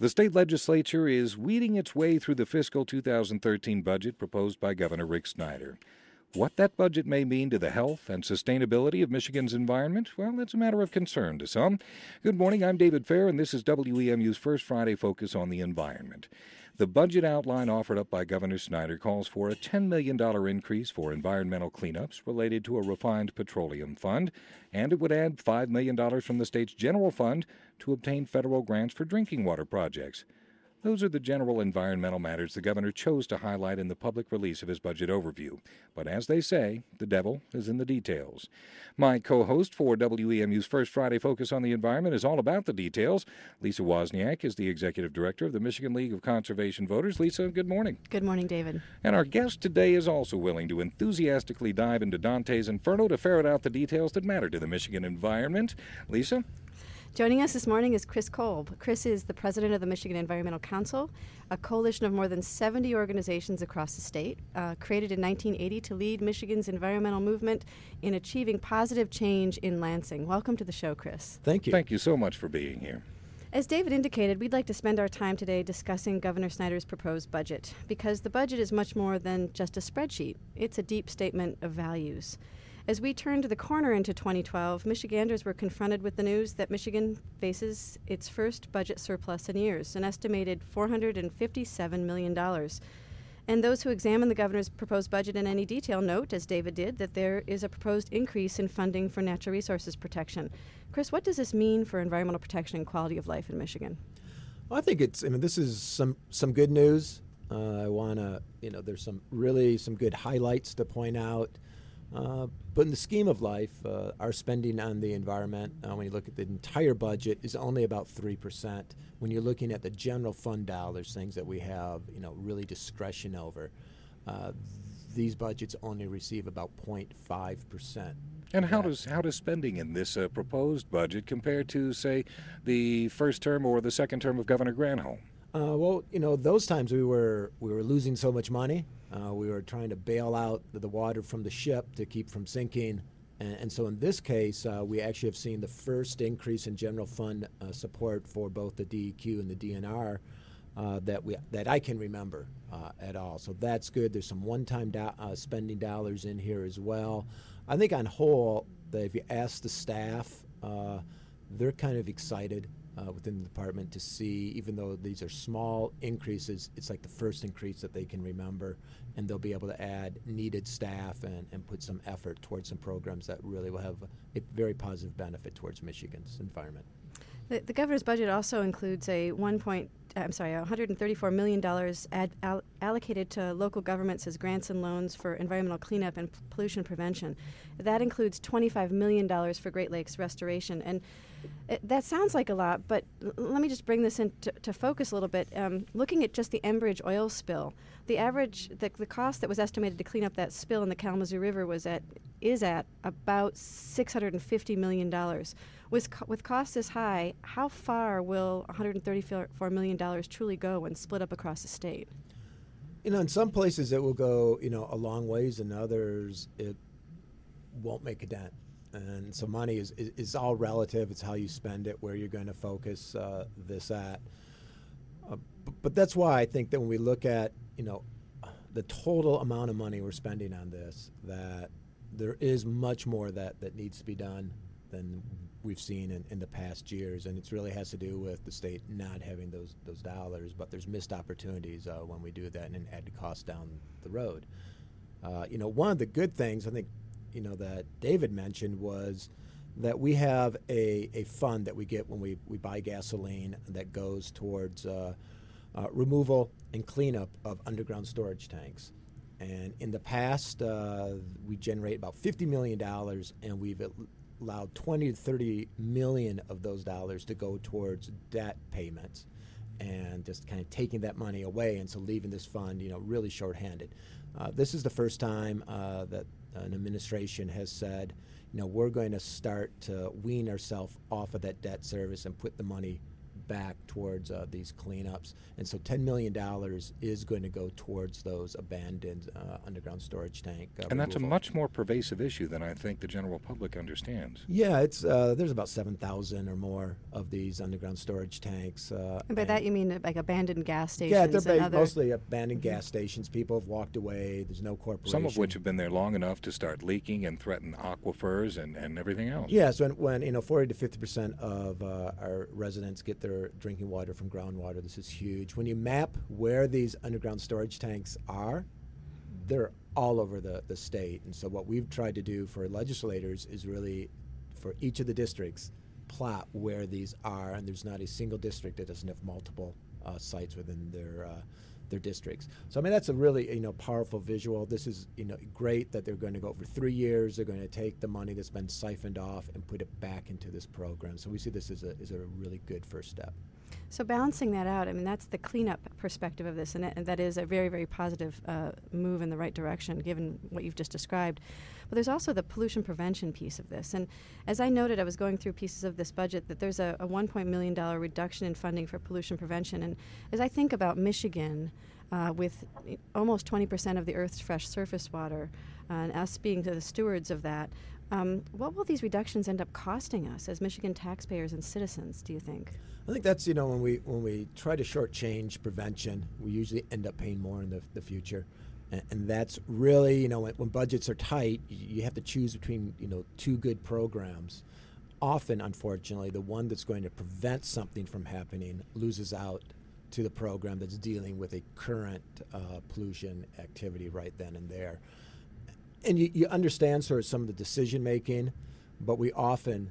The state legislature is weeding its way through the fiscal 2013 budget proposed by Governor Rick Snyder. What that budget may mean to the health and sustainability of Michigan's environment, well, it's a matter of concern to some. Good morning, I'm David Fair, and this is WEMU's First Friday Focus on the Environment. The budget outline offered up by Governor Snyder calls for a $10 million increase for environmental cleanups related to a refined petroleum fund, and it would add $5 million from the state's general fund to obtain federal grants for drinking water projects. Those are the general environmental matters the governor chose to highlight in the public release of his budget overview. But as they say, the devil is in the details. My co-host for WEMU's First Friday Focus on the Environment is all about the details. Lisa Wozniak is the executive director of the Michigan League of Conservation Voters. Lisa, good morning. Good morning, David. And our guest today is also willing to enthusiastically dive into Dante's Inferno to ferret out the details that matter to the Michigan environment. Lisa? Joining us this morning is Chris Kolb. Chris is the president of the Michigan Environmental Council, a coalition of more than 70 organizations across the state, created in 1980 to lead Michigan's environmental movement in achieving positive change in Lansing. Welcome to the show, Chris. Thank you. Thank you so much for being here. As David indicated, we'd like to spend our time today discussing Governor Snyder's proposed budget, because the budget is much more than just a spreadsheet. It's a deep statement of values. As we turned the corner into 2012, Michiganders were confronted with the news that Michigan faces its first budget surplus in years, an estimated $457 million. And those who examine the governor's proposed budget in any detail note, as David did, that there is a proposed increase in funding for natural resources protection. Chris, what does this mean for environmental protection and quality of life in Michigan? Well, I think this is some good news. I want to, there's some good highlights to point out. But in the scheme of life, our spending on the environment, when you look at the entire budget, is only about 3%. When you're looking at the general fund dollars, things that we have, really discretion over, these budgets only receive about 0.5%. And how does spending in this proposed budget compare to, say, the first term or the second term of Governor Granholm? Those times we were losing so much money. We were trying to bail out the water from the ship to keep from sinking. And so in this case, we actually have seen the first increase in general fund support for both the DEQ and the DNR that I can remember at all. So that's good. There's some one-time spending dollars in here as well. I think on whole, that if you ask the staff, they're kind of excited within the department to see, even though these are small increases, it's like the first increase that they can remember, and they'll be able to add needed staff and put some effort towards some programs that really will have a very positive benefit towards Michigan's environment. The governor's budget also includes a $134 million allocated to local governments as grants and loans for environmental cleanup and pollution prevention. That includes $25 million for Great Lakes restoration. And that sounds like a lot, but let me just bring this into focus a little bit. Looking at just the Enbridge oil spill, the cost that was estimated to clean up that spill in the Kalamazoo River is at about $650 million. With costs this high, how far will $134 million truly go when split up across the state? In some places it will go, a long ways, and others it won't make a dent. And so money is all relative. It's how you spend it, where you're going to focus this at. But that's why I think that when we look at, the total amount of money we're spending on this, that there is much more that needs to be done than we've seen in the past years. And it really has to do with the state not having those dollars, but there's missed opportunities when we do that and add the cost down the road. One of the good things, I think, that David mentioned was that we have a fund that we get when we buy gasoline that goes towards removal and cleanup of underground storage tanks. And in the past, we generate about $50 million, and we've allowed 20 to 30 million of those dollars to go towards debt payments, and just kind of taking that money away, and so leaving this fund, really shorthanded. This is the first time that an administration has said, we're going to start to wean ourselves off of that debt service and put the money back towards these cleanups. And so $10 million is going to go towards those abandoned underground storage tank And that's a removal. much more pervasive issue than I think the general public understands. Yeah, it's there's about 7,000 or more of these underground storage tanks. And by that you mean like abandoned gas stations? Yeah, and they're other... mostly abandoned gas stations. People have walked away. There's no corporation. Some of which have been there long enough to start leaking and threaten aquifers and everything else. Yes, when 40 to 50% of our residents get their drinking water from groundwater, this is huge. When you map where these underground storage tanks are, they're all over the state. And so what we've tried to do for legislators is really, for each of the districts, plot where these are, and there's not a single district that doesn't have multiple sites within their districts. So I mean that's a really powerful visual. This is great that they're going to go over 3 years. They're going to take the money that's been siphoned off and put it back into this program. So we see this as a really good first step. So balancing that out, I mean, that's the cleanup perspective of this, and that is a very, very positive move in the right direction, given what you've just described. But there's also the pollution prevention piece of this. And as I noted, I was going through pieces of this budget, that there's a $1 million reduction in funding for pollution prevention. And as I think about Michigan, with almost 20% of the Earth's fresh surface water, and us being the stewards of that, what will these reductions end up costing us as Michigan taxpayers and citizens, do you think? I think that's when we try to shortchange prevention, we usually end up paying more in the future, and that's really when budgets are tight, you have to choose between two good programs. Often, unfortunately, the one that's going to prevent something from happening loses out to the program that's dealing with a current pollution activity right then and there. And you understand sort of some of the decision making, but we often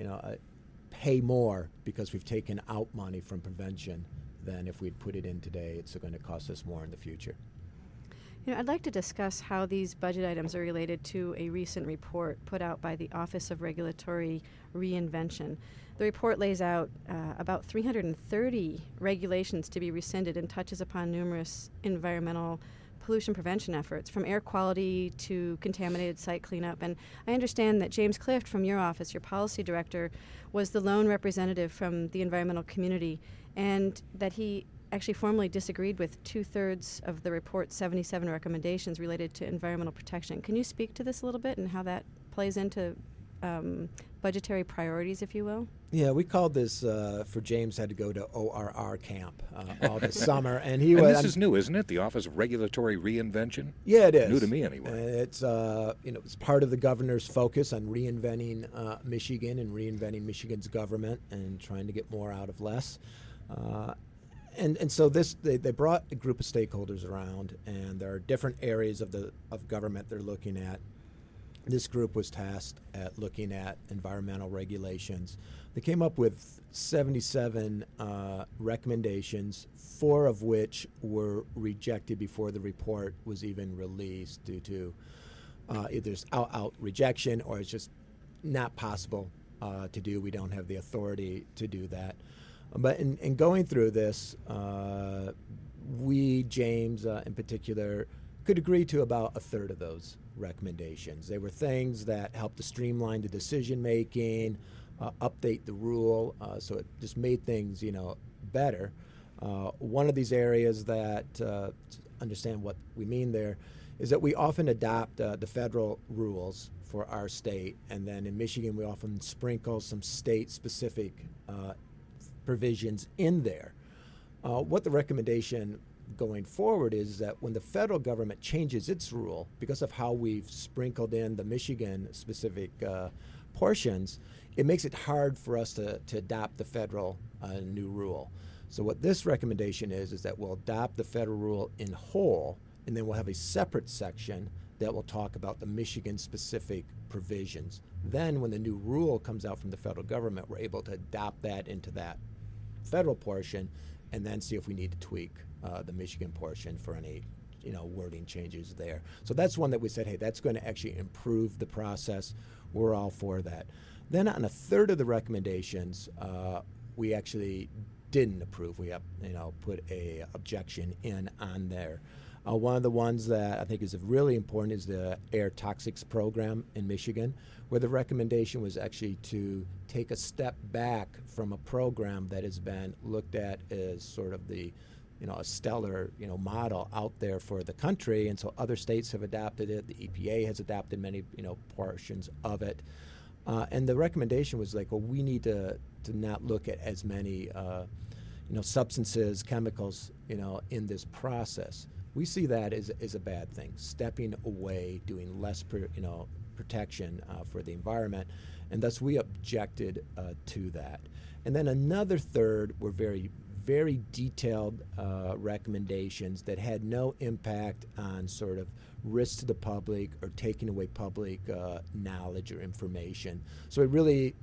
pay more because we've taken out money from prevention than if we'd put it in today. It's going to cost us more in the future. I'd like to discuss how these budget items are related to a recent report put out by the Office of Regulatory Reinvention. The report lays out about 330 regulations to be rescinded and touches upon numerous environmental pollution prevention efforts, from air quality to contaminated site cleanup. And I understand that James Clift from your office, your policy director, was the lone representative from the environmental community, and that he actually formally disagreed with 2/3 of the report's 77 recommendations related to environmental protection. Can you speak to this a little bit and how that plays into budgetary priorities, if you will? Yeah, we called this for James had to go to ORR camp all this summer, and this is new, isn't it? The Office of Regulatory Reinvention. Yeah, it is New to me, anyway. It's it's part of the governor's focus on reinventing Michigan and reinventing Michigan's government and trying to get more out of less. And so they brought a group of stakeholders around, and there are different areas of government they're looking at. This group was tasked at looking at environmental regulations. They came up with 77 recommendations, 4 of which were rejected before the report was even released due to either out out rejection or it's just not possible to do. We don't have the authority to do that. But in going through this, we, James in particular, could agree to about 1/3 of those recommendations. They were things that helped to streamline the decision making, update the rule, so it just made things better. One of these areas that to understand what we mean there is that we often adopt the federal rules for our state, and then in Michigan we often sprinkle some state-specific provisions in there. What the recommendation going forward is that when the federal government changes its rule, because of how we've sprinkled in the Michigan-specific portions, it makes it hard for us to adopt the federal new rule. So what this recommendation is that we'll adopt the federal rule in whole, and then we'll have a separate section that will talk about the Michigan-specific provisions. Then when the new rule comes out from the federal government, we're able to adopt that into that federal portion and then see if we need to tweak the Michigan portion for any wording changes there. So that's one that we said, hey, that's going to actually improve the process. We're all for that. Then on 1/3 of the recommendations, we actually didn't approve. We have put a objection in on there. One of the ones that I think is really important is the air toxics program in Michigan, where the recommendation was actually to take a step back from a program that has been looked at as sort of the, a stellar, model out there for the country. And so other states have adopted it. The EPA has adopted many, portions of it. And the recommendation was like, well, we need to not look at as many, substances, chemicals, in this process. We see that as a bad thing, stepping away, doing less, protection for the environment, and thus we objected to that. And then another third were very, very detailed recommendations that had no impact on sort of risk to the public or taking away public knowledge or information. So it really,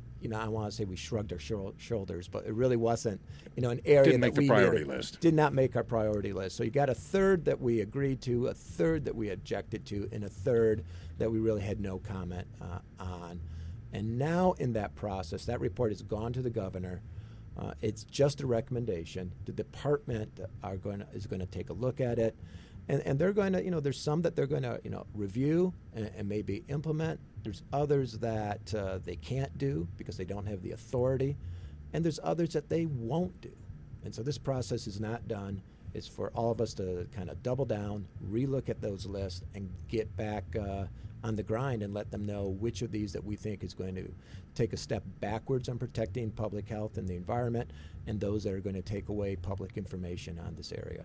I want to say we shrugged our shoulders, but it really wasn't, an area didn't make the priority list. Did not make our priority list. So you got a third that we agreed to, a third that we objected to, and a third that we really had no comment on. And now in that process, that report has gone to the governor. It's just a recommendation. The department is going to take a look at it, and they're going to, there's some that they're going to, review and maybe implement. There's others that they can't do because they don't have the authority, and there's others that they won't do. And so this process is not done. It's for all of us to kind of double down, relook at those lists, and get back on the grind and let them know which of these that we think is going to take a step backwards on protecting public health and the environment, and those that are going to take away public information on this area.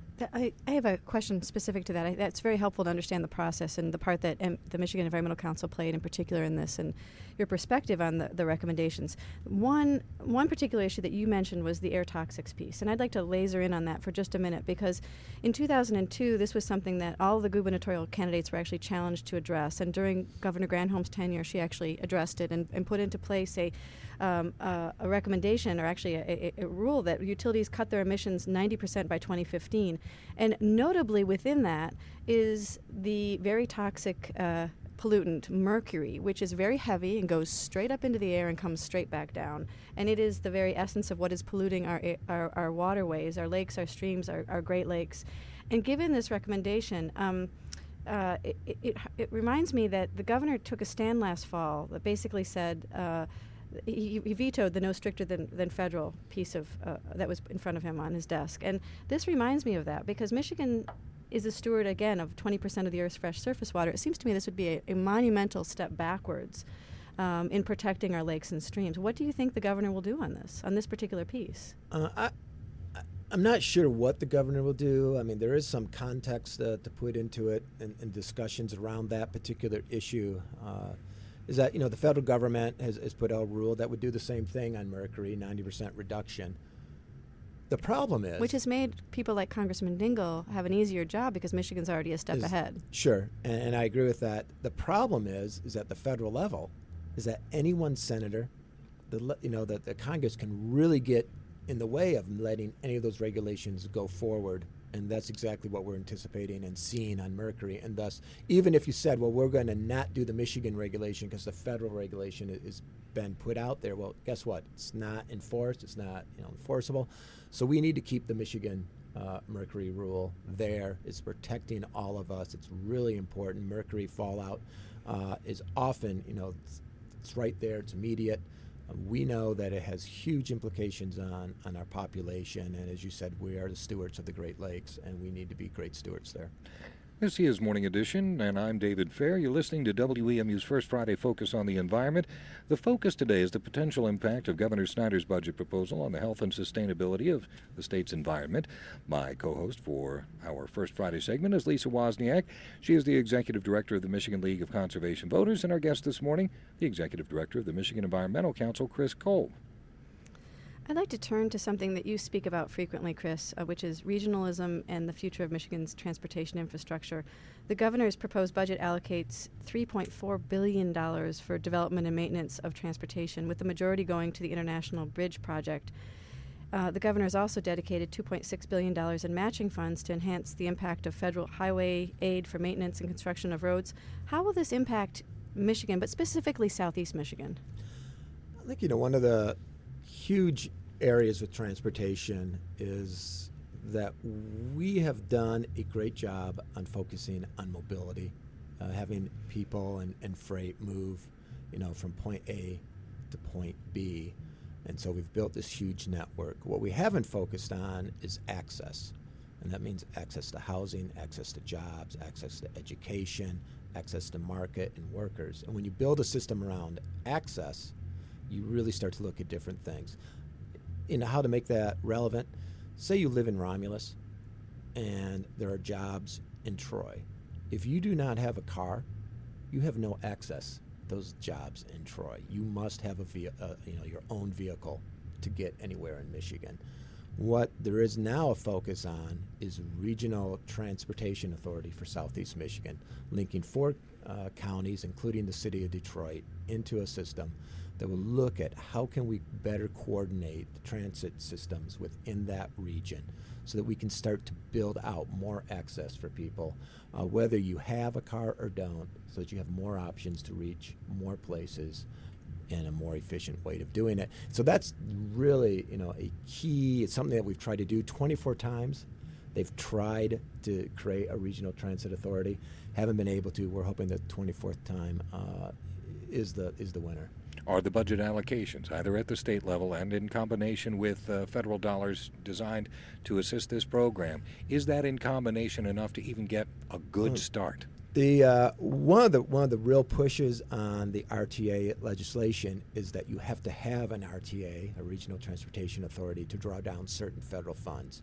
I have a question specific to that. That's very helpful to understand the process and the part that the Michigan Environmental Council played in particular in this, and your perspective on the recommendations. One particular issue that you mentioned was the air toxics piece, and I'd like to laser in on that for just a minute, because in 2002, this was something that all the gubernatorial candidates were actually challenged to address, and during Governor Granholm's tenure, she actually addressed it and put into place a recommendation, or actually a rule, that utilities cut their emissions 90% by 2015. And notably within that is the very toxic pollutant, mercury, which is very heavy and goes straight up into the air and comes straight back down. And it is the very essence of what is polluting our waterways, our lakes, our streams, our Great Lakes. And given this recommendation, it reminds me that the governor took a stand last fall that basically said, he vetoed the no stricter than federal piece of that was in front of him on his desk. And this reminds me of that, because Michigan is a steward, again, of 20% of the Earth's fresh surface water. It seems to me this would be a monumental step backwards in protecting our lakes and streams. What do you think the governor will do on this particular piece? I'm not sure what the governor will do. I mean, there is some context to put into it, and discussions around that particular issue. Is that, the federal government has put out a rule that would do the same thing on mercury, 90% reduction. The problem is... Which has made people like Congressman Dingell have an easier job, because Michigan's already a step ahead. Sure, and I agree with that. The problem is at the federal level, is that any one senator, that the Congress can really get in the way of letting any of those regulations go forward. And that's exactly what we're anticipating and seeing on mercury. And thus, even if you said, well, we're going to not do the Michigan regulation because the federal regulation has been put out there, well, guess what? It's not enforced. It's not enforceable. So we need to keep the Michigan mercury rule there. It's protecting all of us. It's really important. Mercury fallout is often, it's right there. It's immediate. We know that it has huge implications on our population, and as you said, we are the stewards of the Great Lakes, and we need to be great stewards there. This is Morning Edition, and I'm David Fair. You're listening to WEMU's First Friday Focus on the Environment. The focus today is the potential impact of Governor Snyder's budget proposal on the health and sustainability of the state's environment. My co-host for our First Friday segment is Lisa Wozniak. She is the Executive Director of the Michigan League of Conservation Voters, and our guest this morning, the Executive Director of the Michigan Environmental Council, Chris Kolb. I'd like to turn to something that you speak about frequently, Chris, which is regionalism and the future of Michigan's transportation infrastructure. The governor's proposed budget allocates $3.4 billion for development and maintenance of transportation, with the majority going to the International Bridge Project. The governor has also dedicated $2.6 billion in matching funds to enhance the impact of federal highway aid for maintenance and construction of roads. How will this impact Michigan, but specifically Southeast Michigan? I think, one of the huge areas with transportation is that we have done a great job on focusing on mobility, having people and freight move, from point A to point B. And so we've built this huge network. What we haven't focused on is access. And that means access to housing, access to jobs, access to education, access to market and workers. And when you build a system around access, you really start to look at different things. How to make that relevant, say you live in Romulus and there are jobs in Troy. If you do not have a car, you have no access to those jobs in Troy. You must have your own vehicle to get anywhere in Michigan. What there is now a focus on is Regional Transportation Authority for Southeast Michigan, linking 4 counties, including the city of Detroit, into a system that will look at how can we better coordinate the transit systems within that region so that we can start to build out more access for people, whether you have a car or don't, so that you have more options to reach more places and a more efficient way of doing it. So that's really, a key. It's something that we've tried to do 24 times. They've tried to create a regional transit authority, haven't been able to. We're hoping that the 24th time is the winner. Are the budget allocations, either at the state level and in combination with federal dollars designed to assist this program, is that in combination enough to even get a good start? The one of the real pushes on the RTA legislation is that you have to have an RTA, a Regional Transportation Authority, to draw down certain federal funds.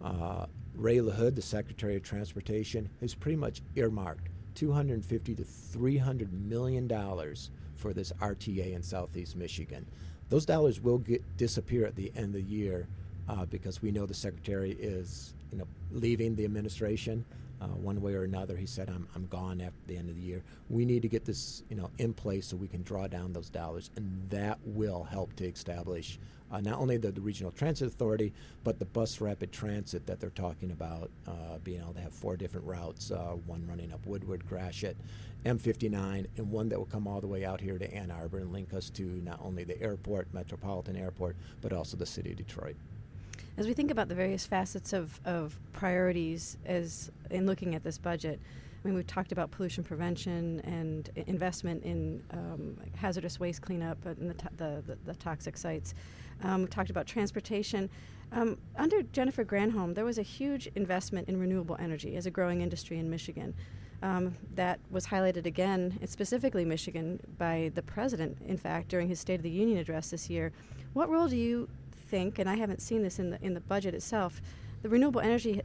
Ray LaHood, the Secretary of Transportation, has pretty much earmarked $250 to $300 million for this RTA in Southeast Michigan. Those dollars will disappear at the end of the year because we know the Secretary is leaving the administration. One way or another, he said, I'm gone after the end of the year. We need to get this in place so we can draw down those dollars, and that will help to establish not only the Regional Transit Authority, but the bus rapid transit that they're talking about, being able to have 4 different routes, one running up Woodward, Gratiot, M59, and one that will come all the way out here to Ann Arbor and link us to not only the airport, Metropolitan Airport, but also the city of Detroit. As we think about the various facets of priorities as in looking at this budget, we've talked about pollution prevention and investment in hazardous waste cleanup and the toxic sites. We've talked about transportation. Under Jennifer Granholm, there was a huge investment in renewable energy as a growing industry in Michigan. That was highlighted again, specifically Michigan, by the president, in fact, during his State of the Union address this year. What role do you think, and I haven't seen this in the budget itself, the renewable energy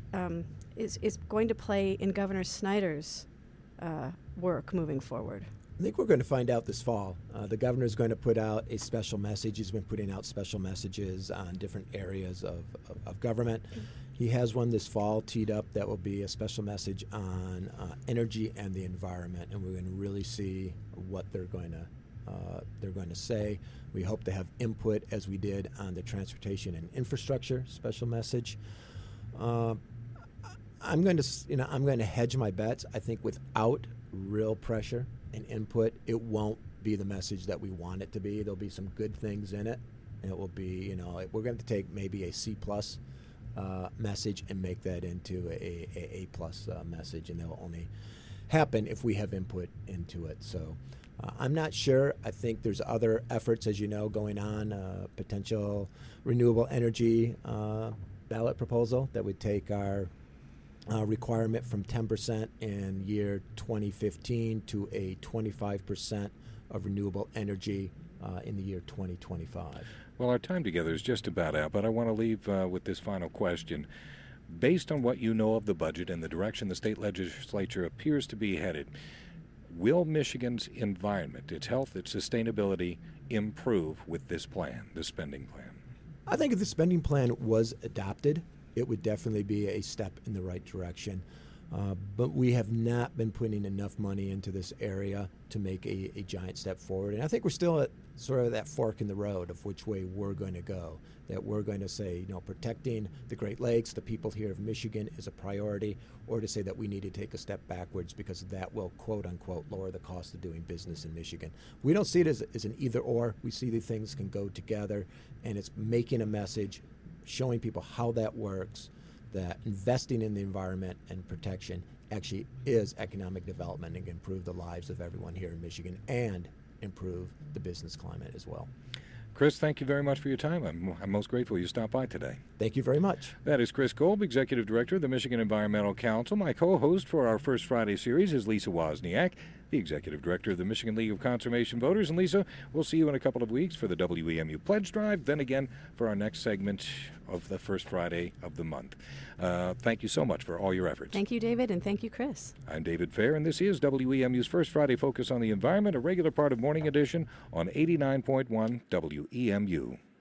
is going to play in Governor Snyder's work moving forward? I think we're going to find out this fall. The governor is going to put out a special message. He's been putting out special messages on different areas of government. He has one this fall teed up that will be a special message on energy and the environment, and we're going to really see what they're going to say. We hope to have input as we did on the transportation and infrastructure special message. I'm going to hedge my bets. I think without real pressure and input, it won't be the message that we want it to be. There'll be some good things in it, and it will be, we're going to take maybe a C+ message and make that into a plus message, and that will only happen if we have input into it. So I'm not sure. I think there's other efforts, as you know, going on, potential renewable energy ballot proposal that would take our requirement from 10% in year 2015 to a 25% of renewable energy in the year 2025. Well, our time together is just about out, but I want to leave with this final question. Based on what you know of the budget and the direction the state legislature appears to be headed, will Michigan's environment, its health, its sustainability improve with this plan, this spending plan? I think if the spending plan was adopted, it would definitely be a step in the right direction. But we have not been putting enough money into this area to make a giant step forward. And I think we're still at sort of that fork in the road of which way we're going to go. That we're going to say, protecting the Great Lakes, the people here of Michigan, is a priority, or to say that we need to take a step backwards because that will, quote unquote, lower the cost of doing business in Michigan. We don't see it as an either or. We see the things can go together, and it's making a message, showing people how that works, that investing in the environment and protection actually is economic development and can improve the lives of everyone here in Michigan and improve the business climate as well. Chris, thank you very much for your time. I'm most grateful you stopped by today. Thank you very much. That is Chris Kolb, Executive Director of the Michigan Environmental Council. My co-host for our First Friday series is Lisa Wozniak, the Executive Director of the Michigan League of Conservation Voters. And Lisa, we'll see you in a couple of weeks for the WEMU Pledge Drive, then again for our next segment of the First Friday of the month. Thank you so much for all your efforts. Thank you, David, and thank you, Chris. I'm David Fair, and this is WEMU's First Friday Focus on the Environment, a regular part of Morning Edition on 89.1 WEMU.